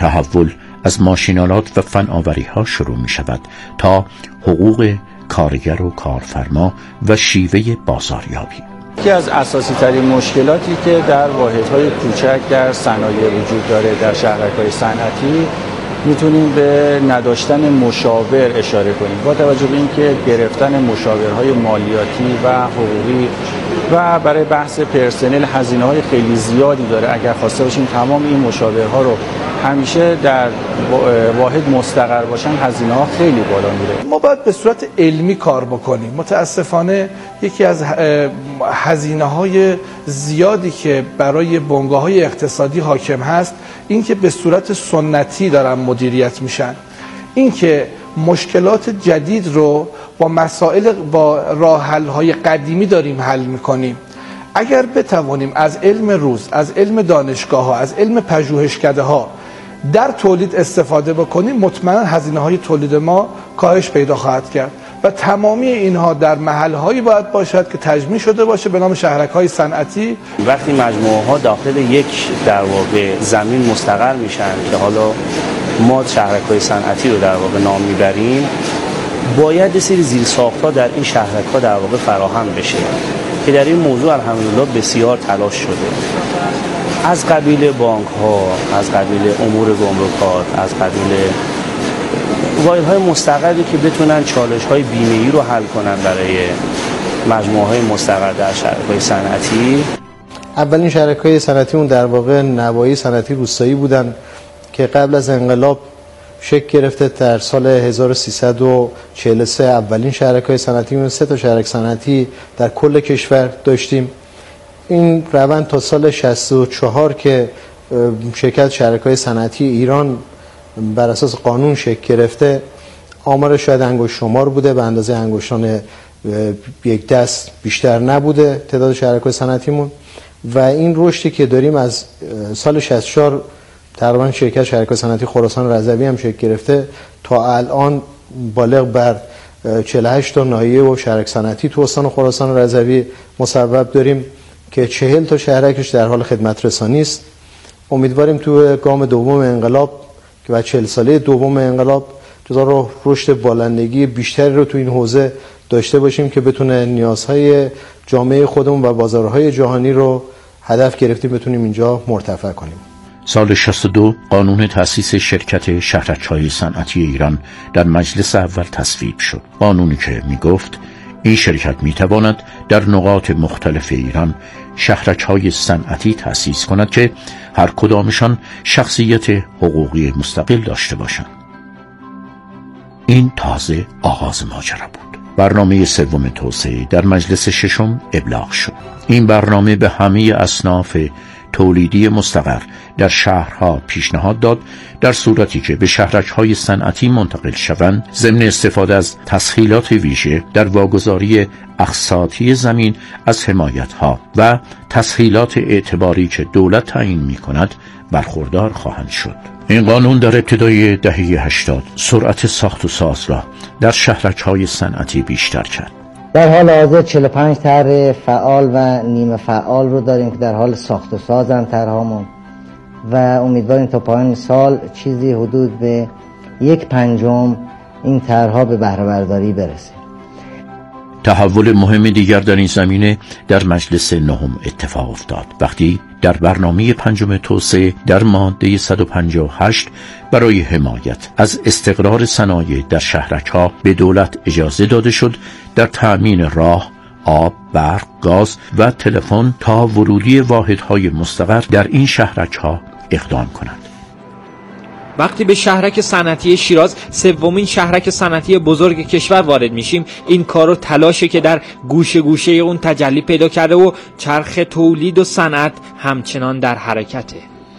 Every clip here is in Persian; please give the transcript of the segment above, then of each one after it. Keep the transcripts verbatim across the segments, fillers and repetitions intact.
تحول از ماشینالات و فناوری ها شروع می شود تا حقوق کارگر و کارفرما و شیوه بازاریابی. یکی از اساسی ترین مشکلاتی که در واحدهای کوچک در صنایع وجود داره در شهرک‌های صنعتی میتونیم به نداشتن مشاور اشاره کنیم. با توجه به اینکه گرفتن مشاورهای مالیاتی و حقوقی و برای بحث پرسنل هزینه‌های خیلی زیادی داره، اگر خواسته باشیم تمام این مشاورها رو همیشه در واحد مستقر باشن هزینه‌ها خیلی بالا میره. ما باید به صورت علمی کار بکنیم. متاسفانه یکی از هزینه‌های زیادی که برای بنگاه‌های اقتصادی حاکم هست این که به صورت سنتی دارن مدیریت میشن. این که مشکلات جدید رو با مسائل با راه حل‌های قدیمی داریم حل میکنیم. اگر بتوانیم از علم روز، از علم دانشگاه‌ها، از علم پژوهشکده‌ها در تولید استفاده بکنیم، مطمئنا هزینه‌های تولید ما کاهش پیدا خواهد کرد و تمامی اینها در محل‌هایی باید باشد که تجمیع شده باشه به نام شهرک‌های صنعتی. وقتی مجموعه‌ها داخل یک در واقع زمین مستقر میشن که حالا ما شهرک‌های صنعتی رو در واقع نام میبریم، باید سری زیرساخت‌ها در این شهرک‌ها در واقع فراهم بشه که در این موضوع الحمدلله بسیار تلاش شده، از قبیل بانک‌ها، از قبیل امور گمرکات، از قبیل واحدهای مستقری که بتونن چالش‌های بیمه‌ای رو حل کنن برای مجموعه‌های مستقر در شهرک‌های صنعتی. اولین شهرک‌های صنعتی اون در واقع نواحی صنعتی روستایی بودن که قبل از انقلاب شکل گرفته. در سال هزار و سیصد و چهل و سه اولین شهرک‌های صنعتی بود. سه تا شهرک صنعتی در کل کشور داشتیم. این روند تا سال شصت و چهار که شرکت شهرک‌های صنعتی ایران بر اساس قانون شکل گرفته، آمار شاید انگشت شمار بوده، به اندازه انگشتان یک دست بیشتر نبوده تعداد شهرک‌های صنعتیمون. و این رشدی که داریم از سال شصت و چهار تقریبا شرکت شهرک‌های صنعتی خراسان رضوی هم شکل گرفته تا الان بالغ بر چهل و هشت تا ناحیه و شهرک صنعتی تو استان خراسان رضوی مصوب داریم که چهل تا شهرکش در حال خدمت رسانی است. امیدواریم تو گام دوم انقلاب که بعد چهل ساله دوم انقلاب جدا رشد بالندگی بیشتری رو تو این حوزه داشته باشیم که بتونه نیازهای جامعه خودمون و بازارهای جهانی رو هدف گرفتیم بتونیم اینجا مرتفع کنیم. سال شصت و دو قانون تأسیس شرکت شهرک‌های صنعتی ایران در مجلس اول تصویب شد. قانونی که می گفت این شرکت می تواند در نقاط مختلف ایران شهرک‌های صنعتی تأسیس کند که هر کدامشان شخصیت حقوقی مستقل داشته باشند. این تازه آغاز ماجرا بود. برنامه سوم توسعه در مجلس ششم ابلاغ شد. این برنامه به همه اصناف تولیدی مستقر در شهرها پیشنهاد داد در صورتی که به شهرک‌های صنعتی منتقل شوند ضمن استفاده از تسهیلات ویژه در واگذاری اقساطی زمین از حمایت‌ها و تسهیلات اعتباری که دولت تعیین می‌کند برخوردار خواهند شد. این قانون در ابتدای دهه هشتاد سرعت ساخت و ساز را در شهرک‌های صنعتی بیشتر کرد. در حال حاضر چهل و پنج طرح فعال و نیمه فعال رو داریم که در حال ساخت و سازن طرحامون و امیدواریم تا پایان سال چیزی حدود به یک پنجم این طرحها به بهره برداری برسه. تحول مهم دیگر در این زمینه در مجلس نهم اتفاق افتاد وقتی در برنامه پنجم توسعه در ماده صد و پنجاه و هشت برای حمایت از استقرار صنایع در شهرک‌ها به دولت اجازه داده شد در تأمین راه، آب، برق، گاز و تلفن تا ورودی واحدهای مستقر در این شهرک‌ها اقدام کنند. وقتی به شهرک صنعتی شیراز، سومین شهرک صنعتی بزرگ کشور وارد میشیم، این کار و تلاشه که در گوشه گوشه اون تجلی پیدا کرده و چرخ تولید و صنعت همچنان در حرکته.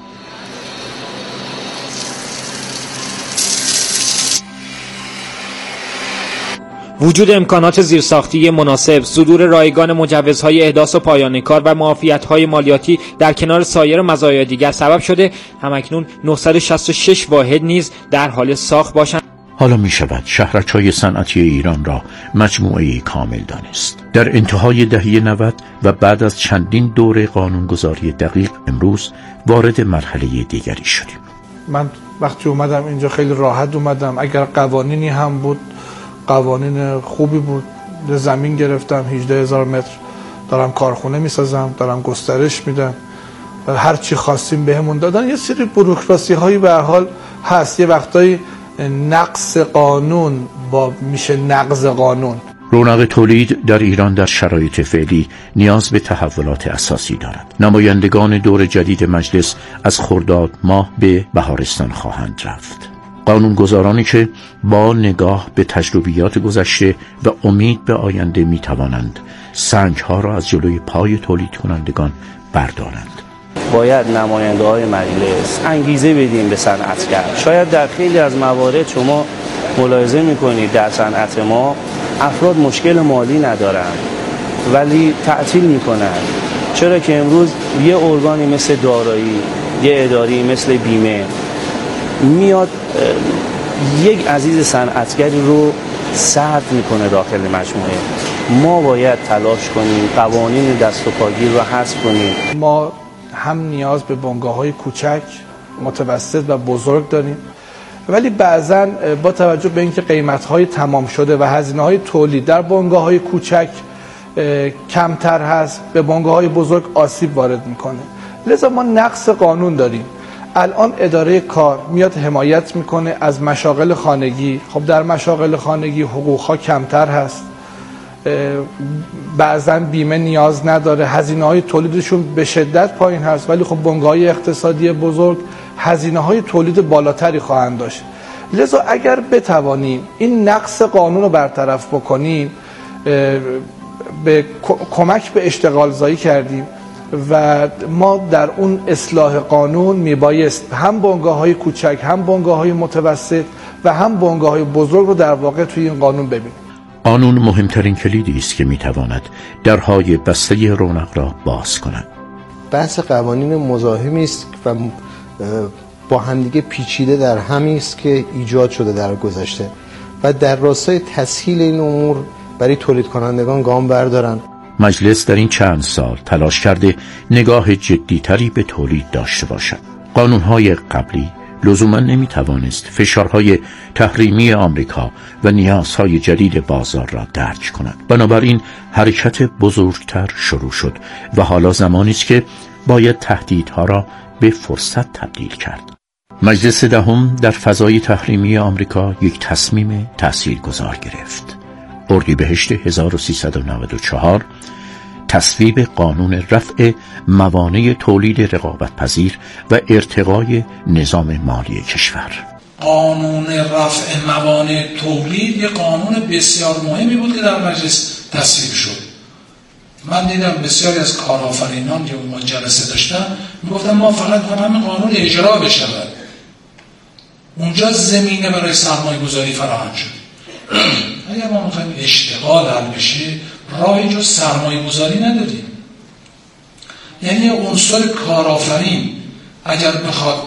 وجود امکانات زیرساختی مناسب، صدور رایگان مجوزهای احداث و پایان کار و معافیت‌های مالیاتی در کنار سایر مزایا دیگر سبب شده همکنون نهصد و شصت و شش واحد نیز در حال ساخت باشند. حالا می شود شهرک‌های صنعتی ایران را مجموعه کامل دانست. در انتهای دهه نود و بعد از چندین دوره قانونگذاری دقیق امروز وارد مرحله دیگری شدیم. من وقتی اومدم اینجا خیلی راحت اومدم. اگر قوانینی هم بود قوانین خوبی بود. زمین گرفتم، هجده هزار متر دارم کارخونه میسازم، دارم گسترش میدم، هر چی خواستیم بهمون دادن. یه سری بوروکراسی هایی به هر حال هست، یه وقتایی نقص قانون با میشه نقض قانون. رونق تولید در ایران در شرایط فعلی نیاز به تحولات اساسی دارد. نمایندگان دور جدید مجلس از خرداد ماه به بهارستان خواهند رفت. قانونگذارانی که با نگاه به تجربیات گذشته و امید به آینده می توانند سنگ‌ها را از جلوی پای تولید کنندگان بردارند. باید نماینده های مجلس انگیزه بدیم به صنعتگر. شاید در خیلی از موارد شما ملاحظه میکنید در صنعت ما افراد مشکل مالی ندارن ولی تعطیل میکنن. چرا که امروز یه ارگانی مثل دارایی، یه اداری مثل بیمه میاد یک عزیز صنعتگری رو سرد میکنه داخل مجموعه. ما باید تلاش کنیم قوانین دست و پاگیر رو حذف کنیم. ما هم نیاز به بنگاه‌های کوچک، متوسط و بزرگ داریم، ولی بعضاً با توجه به اینکه قیمت‌های تمام شده و هزینه‌های تولید در بنگاه‌های کوچک کمتر هست، به بنگاه‌های بزرگ آسیب وارد میکنه. لذا ما نقص قانون داریم. الان اداره کار میاد حمایت میکنه از مشاغل خانگی. خب در مشاغل خانگی حقوق‌ها کمتر هست، بعضا بیمه نیاز نداره، هزینه‌های تولیدشون به شدت پایین هست، ولی خب بنگاه‌های اقتصادی بزرگ هزینه‌های تولید بالاتری خواهند داشت. لذا اگر بتوانیم این نقص قانون رو برطرف بکنیم، به کمک به اشتغال زایی کردیم و ما در اون اصلاح قانون میبایست هم بنگاه‌های کوچک، هم بنگاه‌های متوسط و هم بنگاه‌های بزرگ رو در واقع توی این قانون ببینیم. قانون مهمترین کلیدی است که میتواند درهای بسته رونق را باز کند. بحث قوانین مزاحمی است و با همدیگه پیچیده در همی است که ایجاد شده در گذشته و در راستای تسهیل این امور برای تولید کنندگان گام بردارن. مجلس در این چند سال تلاش کرده نگاه جدیتری به تولید داشته باشد. قانونهای قبلی لزوما نمیتوانست فشارهای تحریمی آمریکا و نیازهای جدید بازار را درک کند. بنابراین حرکت بزرگتر شروع شد و حالا زمانی است که باید تهدیدها را به فرصت تبدیل کرد. مجلس دهم در فضای تحریمی آمریکا یک تصمیم تاثیرگذار گرفت. اردیبهشت هزار و سیصد و نود و چهار تصویب قانون رفع موانع تولید رقابت‌پذیر و ارتقای نظام مالی کشور. قانون رفع موانع تولید یک قانون بسیار مهمی بود که در مجلس تصویب شد. من دیدم بسیاری از کارآفرینان که اون جلسه داشتن میگفتن ما فقط همین قانون اجرا بشود. اونجا زمینه برای سرمایه گذاری فراهم شد. اگر ما میخوایم اشتغال حل بشه راهی جز سرمایه گذاری نداریم. یعنی عنصر کارآفرین اگر بخواد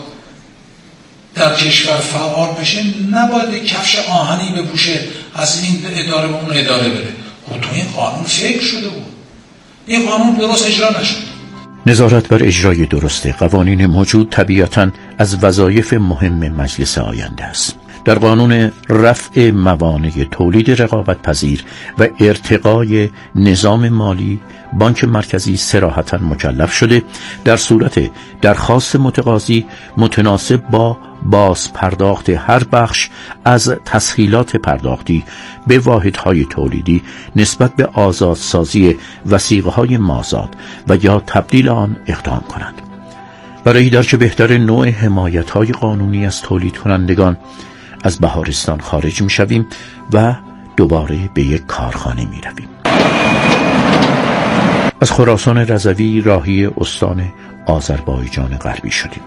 در کشور فعال بشه نباید کفش آهنی بپوشه از این اداره به اون اداره بره. خب تو این قانون فکر شده بود، این قانون درست اجرا نشد. نظارت بر اجرای درست قوانین موجود طبیعتاً از وظایف مهم مجلس آینده است. در قانون رفع موانع تولید رقابت‌پذیر و ارتقای نظام مالی بانک مرکزی صراحتاً مکلف شده در صورت درخواست متقاضی متناسب با باز پرداخت هر بخش از تسهیلات پرداختی به واحدهای تولیدی نسبت به آزادسازی وثیقه‌های مازاد و یا تبدیل آن اقدام کند. برای درک بهتر نوع حمایت‌های قانونی از تولید کنندگان از بهارستان خارج می شویم و دوباره به یک کارخانه می رویم. از خراسان رضوی راهی استان آذربایجان غربی شدیم.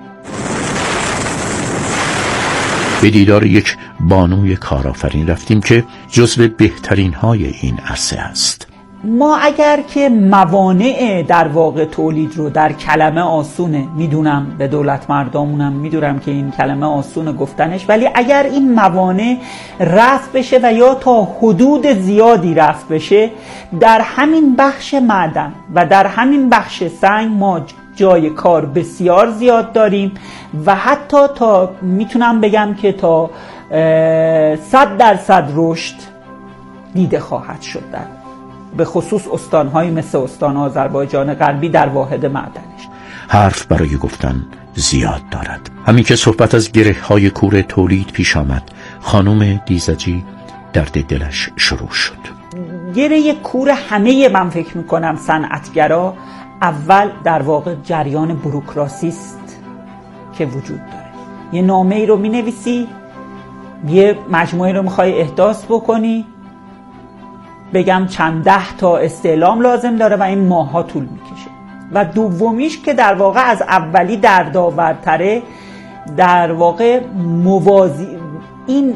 به دیدار یک بانوی کارآفرین رفتیم که جزو بهترین های این عرصه است. ما اگر که موانع در واقع تولید رو در کلمه آسونه، میدونم به دولت مردمونم میدونم که این کلمه آسونه گفتنش، ولی اگر این موانع رفع بشه و یا تا حدود زیادی رفع بشه، در همین بخش معدن و در همین بخش سنگ ما جای کار بسیار زیاد داریم و حتی تا میتونم بگم که تا صد درصد رشد دیده خواهد شد در به خصوص استان‌های مثل استان آذربایجان غربی در واحد معدنش. حرف برای گفتن زیاد دارد. همین که صحبت از گره‌های کور تولید پیش آمد، خانم دیزجی درد دلش شروع شد. گره کور همه من فکر میکنم صنعتگرا اول در واقع جریان بوروکراسی است که وجود داره. یه نامه ای رو می نویسی، یه مجموعه رو میخوای احداث بکنی، بگم چند ده تا استعلام لازم داره و این ماها طول میکشه. و دومیش که در واقع از اولی دردآورتره، در واقع موازی این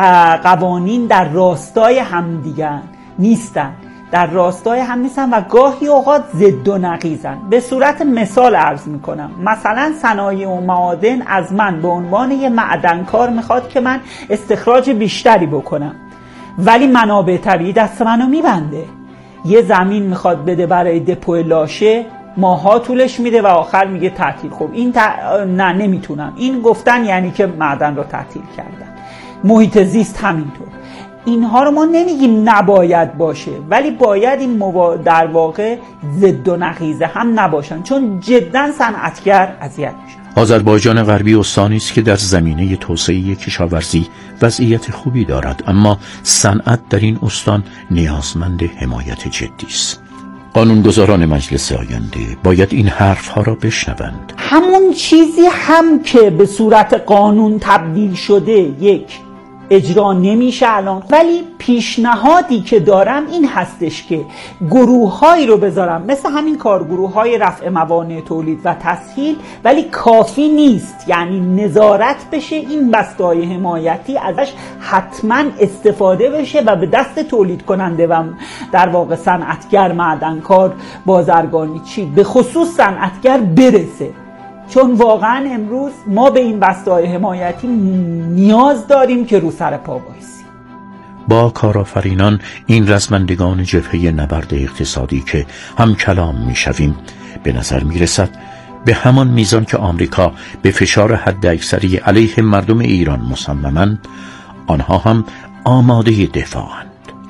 قوانین در راستای همدیگن نیستن، در راستای هم نیستن و گاهی اوقات ضد و نقیضن. به صورت مثال عرض میکنم، مثلا صنایع و معادن از من به عنوان یه معدنکار میخواد که من استخراج بیشتری بکنم، ولی منابع طبیعی دست منو میبنده. یه زمین میخواد بده برای دپو لاشه، ماها طولش میده و آخر میگه تعطیل. خب این ت... نه نمیتونم. این گفتن یعنی که معدن رو تعطیل کردن. محیط زیست همینطور. اینها رو ما نمیگیم نباید باشه، ولی باید این موا... در واقع ضد و نقیض هم نباشن، چون جدا صنعتگر اذیت میشه. آذربایجان غربی استانی است که در زمینه توسعه کشاورزی وضعیت خوبی دارد، اما صنعت در این استان نیازمند حمایت جدی است. قانونگذاران مجلس آینده باید این حرفها را بشنوند. همون چیزی هم که به صورت قانون تبدیل شده یک اجرا نمیشه الان، ولی پیشنهادی که دارم این هستش که گروه‌هایی رو بذارم مثل همین کارگروه‌های رفع موانع تولید و تسهیل، ولی کافی نیست. یعنی نظارت بشه، این بسته‌های حمایتی ازش حتما استفاده بشه و به دست تولید کننده و در واقع صنعتگر، معدنکار، بازرگانی چی به خصوص صنعتگر برسه، چون واقعا امروز ما به این بسته‌های حمایتی نیاز داریم که رو سر پا بایستیم. با کارآفرینان، این رزمندگان جبهه نبرد اقتصادی که هم کلام میشویم، به نظر میرسد به همان میزان که آمریکا به فشار حداکثری علیه مردم ایران مصممند، آنها هم آماده دفاعند،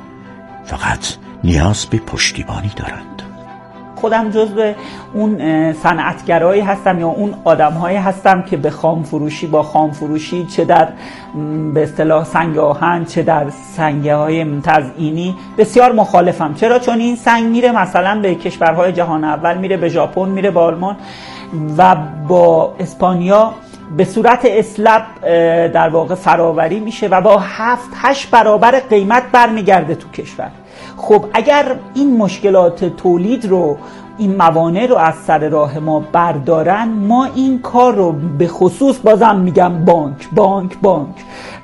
فقط نیاز به پشتیبانی دارند. خودم جزو اون صنعتگرایی هستم یا اون آدم‌هایی هستم که به خام فروشی با خام فروشی، چه در به اصطلاح سنگ آهن چه در سنگ‌های تزئینی بسیار مخالفم. چرا؟ چون این سنگ میره مثلا به کشورهای جهان اول، میره به ژاپن، میره به آلمان و با اسپانیا به صورت اسلب در واقع فراوری میشه و با هفت هشت برابر قیمت برمیگرده تو کشور. خب اگر این مشکلات تولید رو، این موانع رو از سر راه ما بردارن، ما این کار رو به خصوص بازم میگم بانک بانک بانک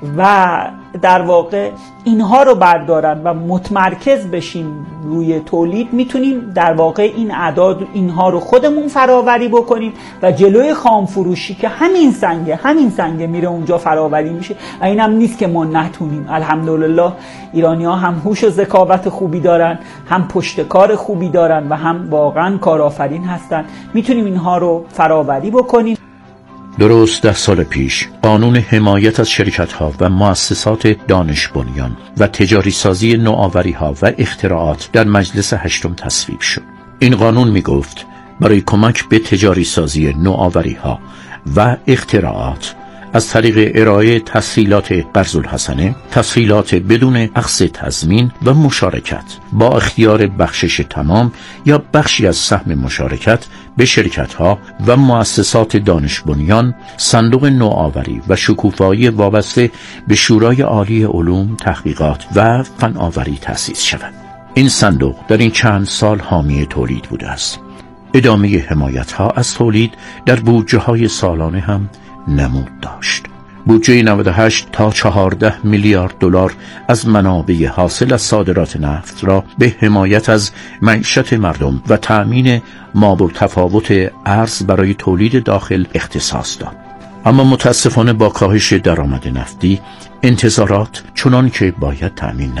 و در واقع اینها رو بردارن و متمرکز بشیم روی تولید، میتونیم در واقع این اعداد اینها رو خودمون فراوری بکنیم و جلوی خام فروشی که همین سنگه همین سنگه میره اونجا فراوری میشه. اینم نیست که ما نتونیم. الحمدلله ایرانی ها هم هوش و ذکاوت خوبی دارن، هم پشتکار خوبی دارن و هم واقعا کارآفرین هستن. میتونیم اینها رو فراوری بکنیم. درست ده سال پیش قانون حمایت از شرکت‌ها و مؤسسات دانش بنیان و تجاری سازی نوآوری‌ها و اختراعات در مجلس هشتم تصویب شد. این قانون می‌گفت برای کمک به تجاری سازی نوآوری‌ها و اختراعات از طریق ارائه تسهیلات قرض الحسنه، تسهیلات بدون اخذ تضمین و مشارکت با اختیار بخشش تمام یا بخشی از سهم مشارکت به شرکت‌ها و مؤسسات دانش بنیان، صندوق نوآوری و شکوفایی وابسته به شورای عالی علوم، تحقیقات و فناوری تأسیس شود. این صندوق در این چند سال حامی تولید بوده است. ادامه حمایت‌ها از تولید در بودجه‌های سالانه هم نمود داشت. بودجه نود و هشت تا چهارده میلیارد دلار از منابع حاصل از صادرات نفت را به حمایت از معیشت مردم و تأمین مابالتفاوت ارز برای تولید داخل اختصاص داد. اما متاسفانه با کاهش درآمد نفتی انتظارات چنان که باید تأمین نشد.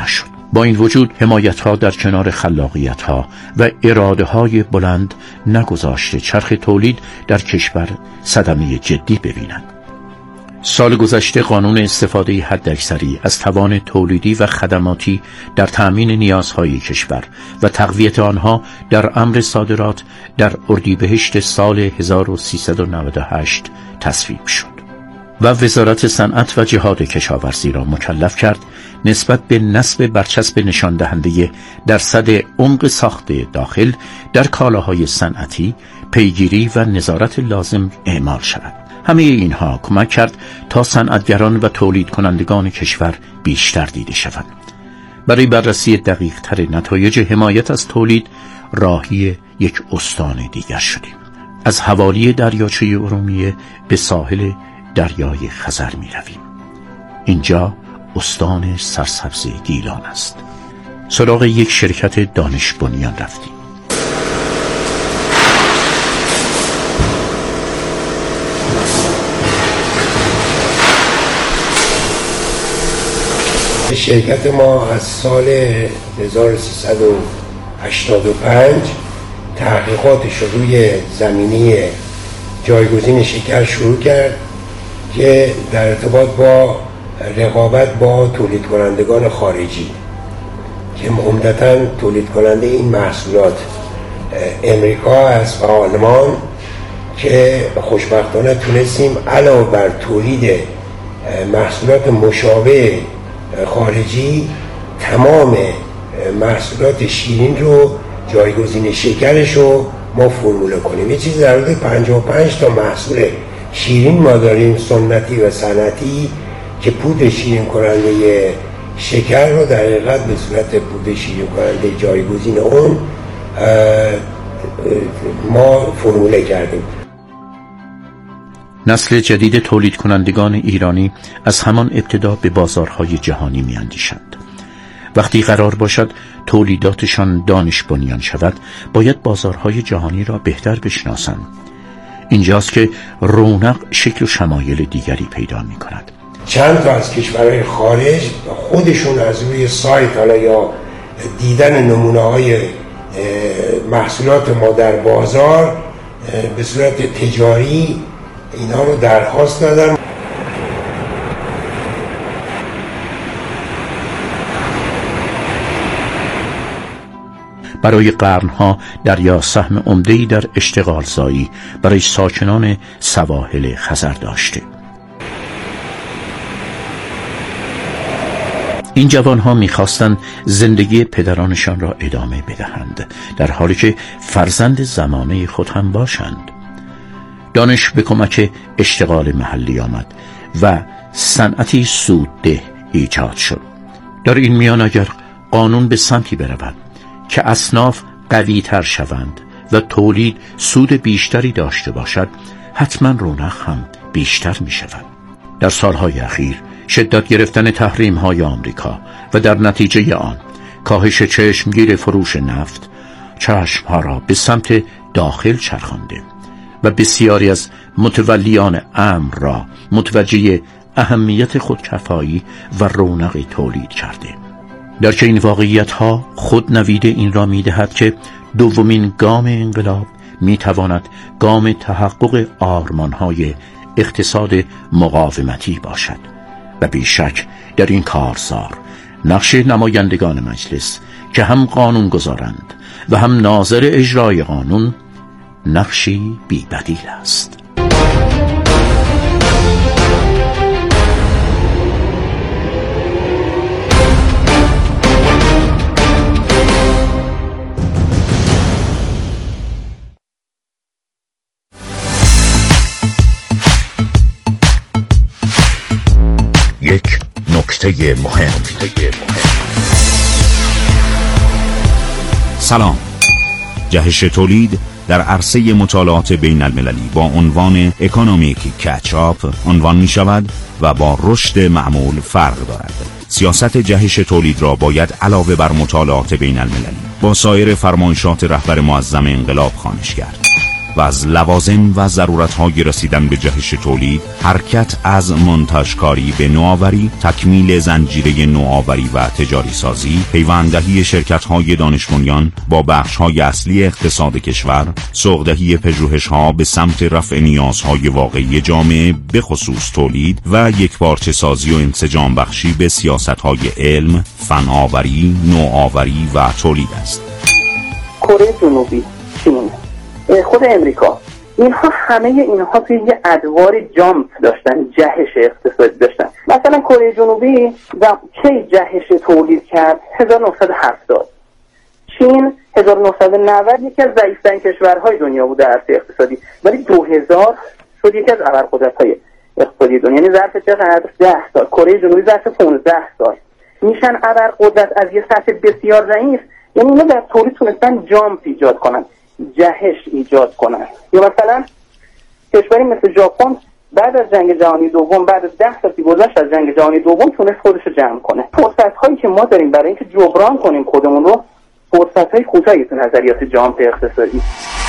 با این وجود حمایت‌ها در کنار خلاقیت‌ها و اراده‌های بلند نگذاشته چرخ تولید در کشور صدمه جدی ببیند. سال گذشته قانون استفاده حداکثری از توان تولیدی و خدماتی در تأمین نیازهای کشور و تقویت آنها در امر صادرات در اردیبهشت سال هزار و سیصد و نود و هشت تصویب شد و وزارت صنعت و جهاد کشاورزی را مکلف کرد نسبت به نصب برچسب نشان دهنده درصد عمق ساخت داخل در کالاهای صنعتی پیگیری و نظارت لازم اعمال شود. همه اینها کمک کرد تا صنعتگران و تولید کنندگان کشور بیشتر دیده شوند. برای بررسی دقیق تر نتایج حمایت از تولید راهی یک استان دیگر شدیم. از حوالی دریاچه ارومیه به ساحل دریای خزر می رویم. اینجا استان سرسبز گیلان است. سراغ یک شرکت دانش بنیان رفتیم. شرکت ما از سال هزار و سیصد و هشتاد و پنج تحقیقاتش رو روی زمینه جایگزین شکر شروع کرد که در ارتباط با رقابت با تولید کنندگان خارجی که عمدتاً تولید کننده این محصولات امریکا است و آلمان، که خوشبختانه تونستیم علاوه بر تولید محصولات مشابه خارجی تمام محصولات شیرین رو جایگزین شکرش رو ما فرموله کنیم. یه چیز در حدود پنجاه و پنج تا محصول شیرین ما داریم سنتی و صنعتی که پودر شیرین کننده شکر رو در حقیقت به صورت پودر شیرین کننده جایگزین اون ما فرموله کردیم. نسل جدید تولید کنندگان ایرانی از همان ابتدا به بازارهای جهانی می اندیشند. وقتی قرار باشد تولیداتشان دانش بنیان شود، باید بازارهای جهانی را بهتر بشناسند. اینجاست که رونق شکل و شمایل دیگری پیدا می کند. چند تا از کشورهای خارج خودشون از روی سایت حالا یا دیدن نمونه های محصولات ما در بازار به صورت تجاری اینا رو درخواست دادن. برای قرنها دریا سهم عمده‌ای در اشتغال زایی برای ساکنان سواحل خزر داشته. این جوانها می‌خواستند زندگی پدرانشان را ادامه بدهند، در حالی که فرزند زمانه خود هم باشند. دانش به کمک اشتغال محلی آمد و صنعتی سودده ایجاد شد. در این میان اگر قانون به سمتی برود که اصناف قوی تر شوند و تولید سود بیشتری داشته باشد، حتما رونق هم بیشتر می شود. در سالهای اخیر شدت گرفتن تحریم های آمریکا و در نتیجه آن کاهش چشمگیر فروش نفت چشم ها را به سمت داخل چرخانده و بسیاری از متولیان امر را متوجه اهمیت خودکفایی و رونق تولید کرده. در که این واقعیت ها خود نوید این را می دهد که دومین گام انقلاب می تواند گام تحقق آرمان های اقتصاد مقاومتی باشد و بیشک در این کارزار نقش نمایندگان مجلس که هم قانون گذارند و هم ناظر اجرای قانون نقشی بی بدیل است. یک نکته مهم. سلام. جهش تولید در عرصه مطالعات بین المللی با عنوان اکونومیک کچاپ عنوان می شود و با رشد معمول فرق دارد. سیاست جهش تولید را باید علاوه بر مطالعات بین المللی با سایر فرمایشات رهبر معظم انقلاب خوانش کرد. و از لوازم و ضرورت‌های رسیدن به جهش تولید، حرکت از منتجکاری به نوآوری، تکمیل زنجیره نوآوری و تجاری سازی، پیونددهی شرکت‌های دانش بنیان با بخش‌های اصلی اقتصاد کشور، سوق‌دهی پژوهش‌ها به سمت رفع نیازهای واقعی جامعه به خصوص تولید و یکپارچه سازی و انسجام بخشی به سیاست‌های علم، فناوری، نوآوری و تولید است. کره جنوبی، چین، خود امریکا، اینها همه اینها توی یه ادوار جامپ داشتن، جهش اقتصادی داشتن. مثلا کره جنوبی کی جهش تولید کرد؟ هزار و نهصد و هفتاد. چین هزار و نهصد و نود یکی از ضعیف‌ترین کشورهای دنیا بود در عرصه اقتصادی، ولی دو هزار شد یکی از ابرقدرت‌های اقتصادی دنیا. یعنی ظرف چقدر؟ ده سال. کره جنوبی ظرف پانزده سال میشن ابرقدرت از یه سطح بسیار ضعیف. یعنی اینا در تولید تونستن جامپ ایجاد کنن، جهش ایجاد کنن. یا مثلا کشوری مثل ژاپن بعد از جنگ جهانی دوم، بعد از ده سال که گذشت از جنگ جهانی دوم، تونست خودش رو جمع کنه. فرصت‌هایی که ما داریم برای اینکه جبران کنیم خودمون رو، فرصت‌های کوتاهی تو نظریات جامپ اقتصادی.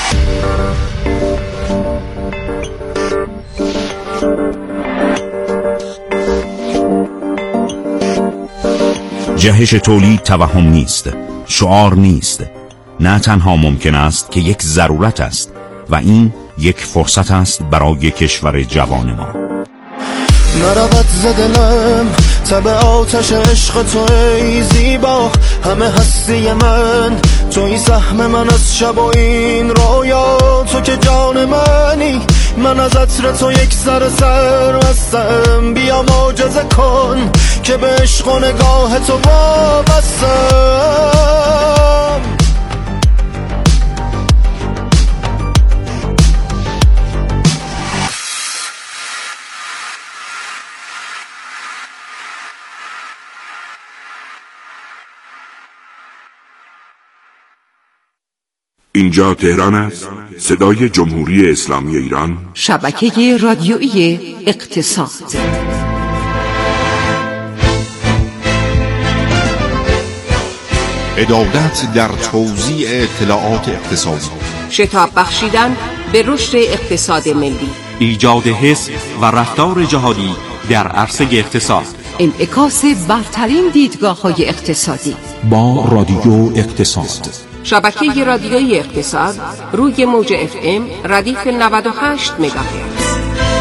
جهش تولید توهم نیست، شعار نیست، نه تنها ممکن است که یک ضرورت است و این یک فرصت است برای کشور جوان ما. نرود زدنم تب آتش عشق تو ای زیبا، همه هستی من توی سهم من از شب و این رویا، تو که جان منی، من از عطر تو یک سر سر هستم، بیا معجزه کن که به عشق و نگاه تو وابستم. اینجا تهران است، صدای جمهوری اسلامی ایران، شبکه رادیویی اقتصاد. عدالت در توزیع اطلاعات اقتصادی، شتاب بخشیدن به رشد اقتصاد ملی، ایجاد حس و رفتار جهادی در عرصه اقتصاد، انعکاس برترین دیدگاه‌های اقتصادی با رادیو اقتصاد. شبکه رادیویی اقتصاد روی موج اف ام ردیف نود و هشت مگاهرتز.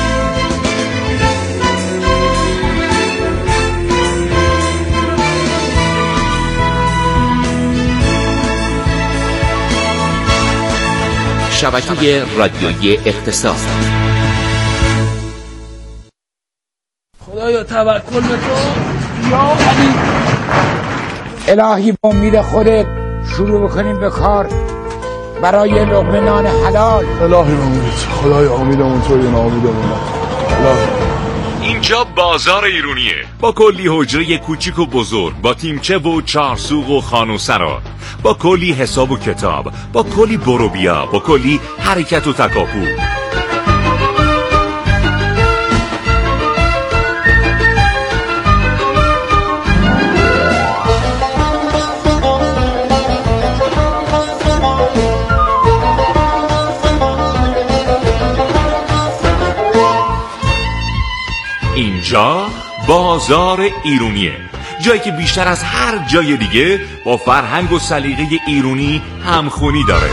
شبکه رادیویی اقتصاد. خدایا توکل به تو یا علی. الهی با امید خودت شروع بکنیم به کار برای لقمه نان حلال. الهی امید، خدایا امیدمون توی، ناامیدمون الهی. اینجا بازار ایرونیه، با کلی حجره کوچیک و بزرگ، با تیمچه و چارسوق و خانوسرا، با کلی حساب و کتاب، با کلی برو بیا، با کلی حرکت و تکاپو. اینجا بازار ایرونیه، جایی که بیشتر از هر جای دیگه با فرهنگ و سلیقه ایرونی همخونی داره.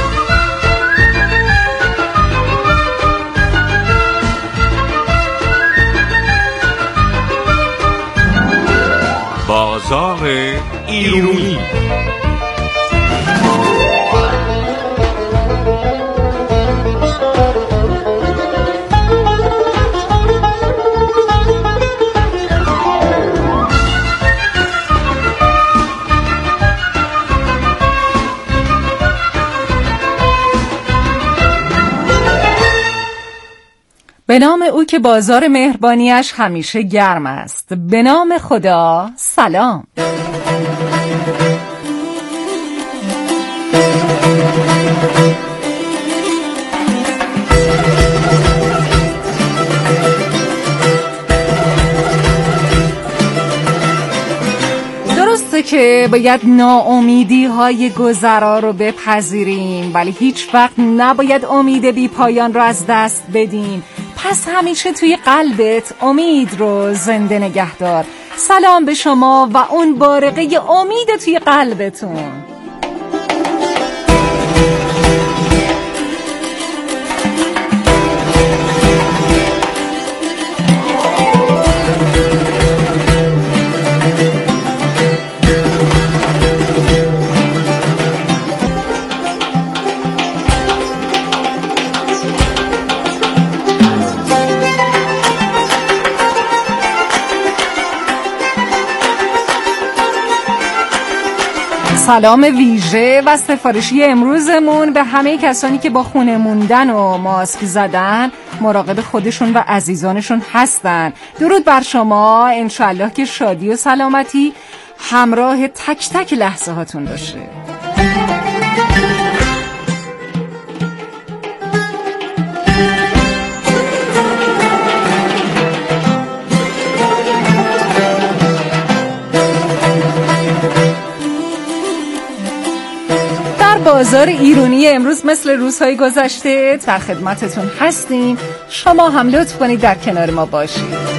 بازار ایرونی. به نام او که بازار مهربانیش همیشه گرم است. به نام خدا، سلام. درسته که باید ناامیدی های گذرا رو بپذیریم، ولی هیچ وقت نباید امید بی پایان رو از دست بدیم. پس همیشه توی قلبت امید رو زنده نگه دار. سلام به شما و اون بارقه امید توی قلبتون. سلام ویژه و سفارشی امروزمون به همه کسانی که با خونه موندن و ماسک زدن مراقب خودشون و عزیزانشون هستن. درود بر شما، انشالله که شادی و سلامتی همراه تک تک لحظه هاتون باشه. بازار ایرانی امروز مثل روزهای گذشته در خدمتتون هستیم. شما هم لطف کنید در کنار ما باشید.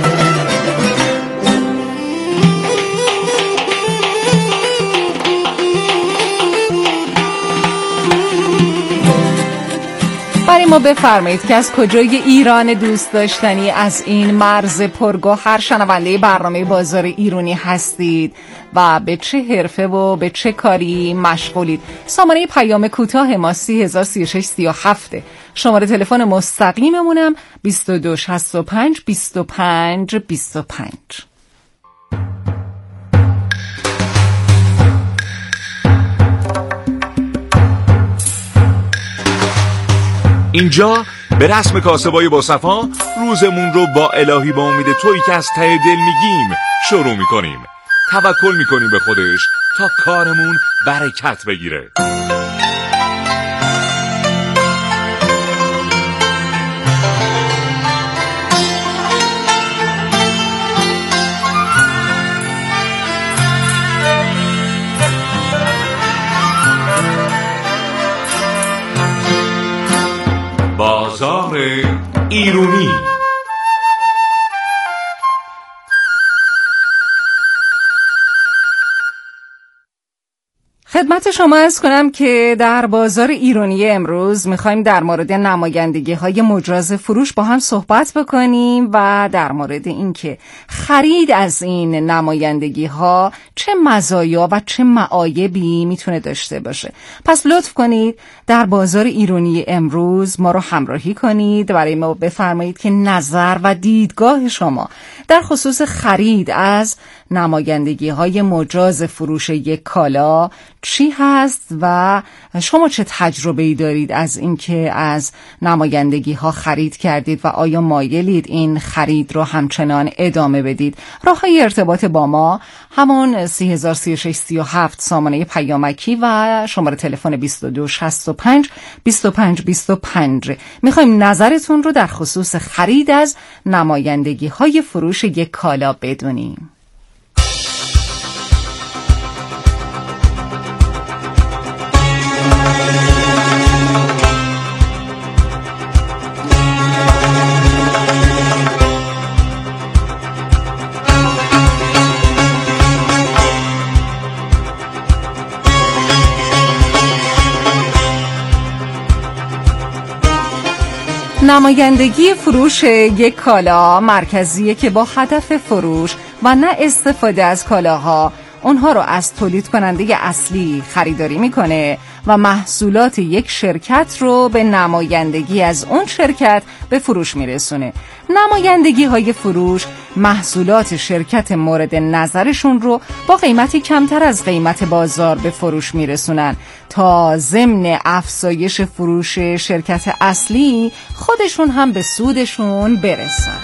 برای ما بفرمایید که از کجای ایران دوست داشتنی از این مرز پرگوهر شنونده برنامه بازار ایرانی هستید و به چه حرفه و به چه کاری مشغولید. سامانه پیام کوتاه ما سی هزار سی و شش سی و هفت. شماره تلفن مستقیممونم بیست و دو شصت و پنج بیست و پنج بیست و پنج. اینجا به رسم کاسبای با صفا روزمون رو با الهی با امید تویی که از ته دل میگیم شروع میکنیم. توکل میکنیم به خودش تا کارمون برکت بگیره. بازار ایرانی. خدمت شما عرض کنم که در بازار ایرانی امروز میخوایم در مورد نمایندگی های مجاز فروش با هم صحبت بکنیم و در مورد اینکه خرید از این نمایندگی ها چه مزایا و چه معایبی میتونه داشته باشه. پس لطف کنید در بازار ایرانی امروز ما رو همراهی کنید، برای ما بفرمایید که نظر و دیدگاه شما در خصوص خرید از نمایندگی های مجاز فروش یک کالا چی هست و شما چه تجربه‌ای دارید از اینکه از نمایندگی ها خرید کردید و آیا مایلید این خرید رو همچنان ادامه بدید. راه‌های ارتباط با ما همون سی هزار سی و شش سی و هفت سامانه پیامکی و شماره تلفن بیست و دو شصت و پنج بیست و پنج بیست و پنج. میخوایم نظرتون رو در خصوص خرید از نمایندگی های فروش یک کالا بدونیم. نمایندگی فروش یک کالا مرکزیه که با هدف فروش و نه استفاده از کالاها اونها رو از تولید کننده اصلی خریداری میکنه و محصولات یک شرکت رو به نمایندگی از اون شرکت به فروش میرسونه. نمایندگی های فروش محصولات شرکت مورد نظرشون رو با قیمتی کمتر از قیمت بازار به فروش میرسونن تا ضمن افزایش فروش شرکت اصلی خودشون هم به سودشون برسن.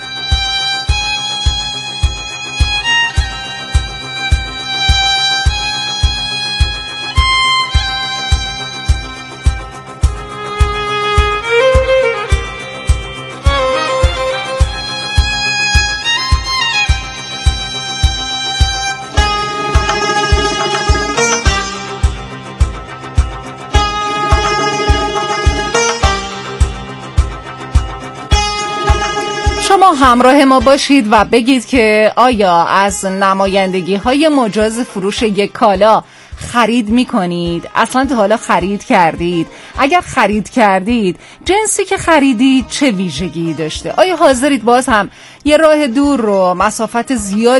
همراه ما باشید و بگید که آیا از نمایندگی های مجاز فروش یک کالا خرید می کنید؟ اصلا تا حالا خرید کردید؟ اگر خرید کردید جنسی که خریدید چه ویژگی داشته؟ آیا حاضرید باز هم یه راه دور رو مسافت زیاد